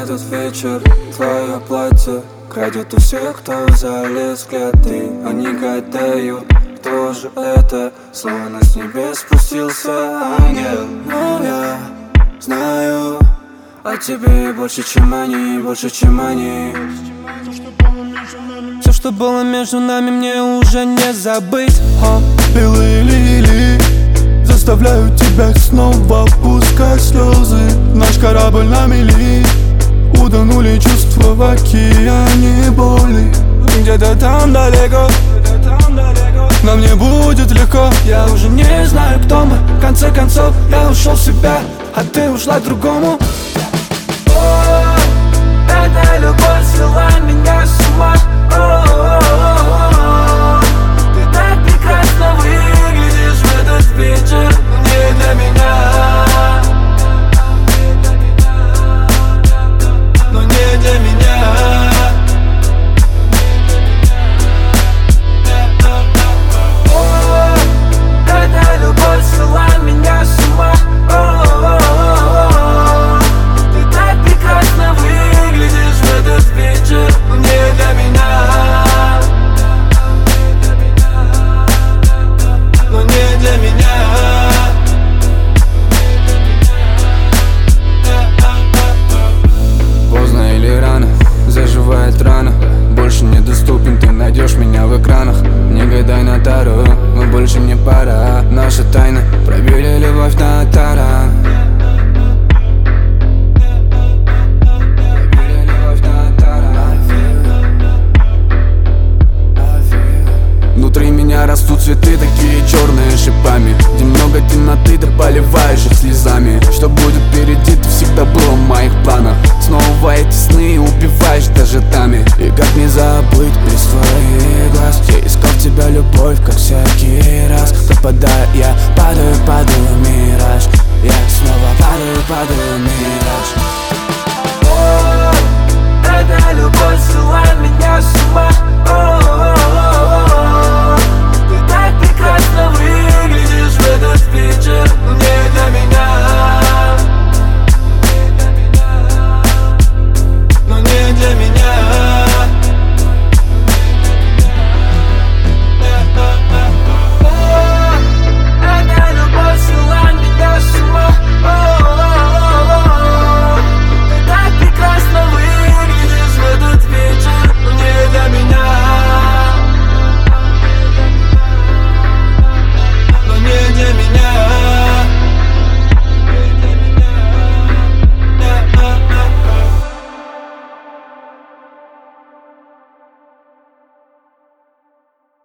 этот вечер твое платье крадет у всех, кто залез в клеты. Они гадают, кто же это, словно с небес спустился ангел. Но я знаю о тебе больше, чем они, больше, чем они. Все, что было между нами, мне уже не забыть. Белые лилии заставляют тебя снова пускать слезы. Наш корабль на мели, утонули чувства в океане боли. Где-то там далеко нам не будет легко. Я уже не знаю, кто мы, в конце концов я ушел в себя, а ты ушла к другому. Эта любовь свела меня с ума. Ты так прекрасно выглядишь в этот вечер, не для меня, но не для меня. Эта любовь свела меня с ума. Ты так прекрасно выглядишь в этот вечер, но не для меня, но не для меня. Поздно или рано, заживает рана. Больше недоступен, ты найдешь меня в экранах. Не гадай на тару, мы больше не пара. Наша тайна, пробили любовь на таран. Внутри меня растут цветы, такие черные шипами. Где много темноты, ты поливаешь их слезами. Что будет впереди, ты всегда был в моих планах. Снова эти сны убиваешь даже тами. И как не забыть без твоих глаз,